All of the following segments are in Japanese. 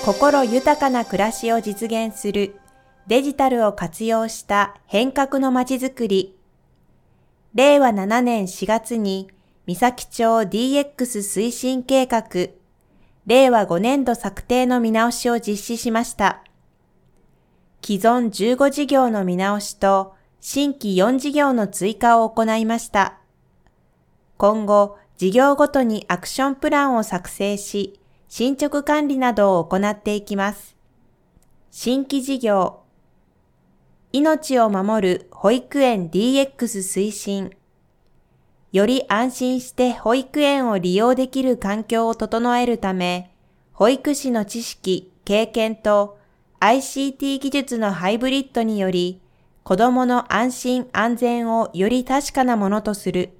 心豊かな暮らしを実現するデジタルを活用した変革のまちづくり。令和7年4月に三崎町 DX 推進計画、令和5年度策定の見直しを実施しました。既存15事業の見直しと新規4事業の追加を行いました。今後、事業ごとにアクションプランを作成し、進捗管理などを行っていきます。新規事業、命を守る保育園 DX 推進。より安心して保育園を利用できる環境を整えるため、保育士の知識、経験と ICT 技術のハイブリッドにより、子どもの安心安全をより確かなものとする。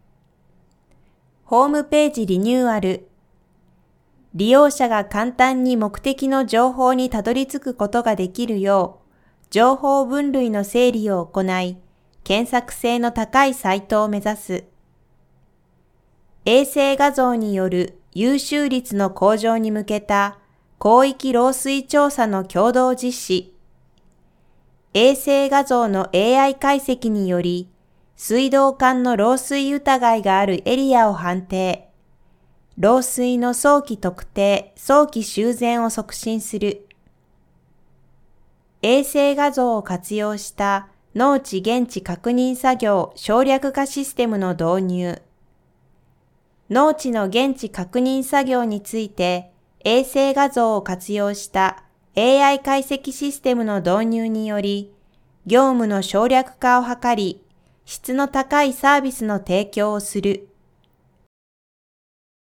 ホームページリニューアル。利用者が簡単に目的の情報にたどり着くことができるよう、情報分類の整理を行い、検索性の高いサイトを目指す。衛星画像による優秀率の向上に向けた広域漏水調査の共同実施。衛星画像の AI 解析により、水道管の漏水疑いがあるエリアを判定。漏水の早期特定、早期修繕を促進する。衛星画像を活用した農地現地確認作業省略化システムの導入。農地の現地確認作業について、衛星画像を活用した AI 解析システムの導入により、業務の省略化を図り、質の高いサービスの提供をする。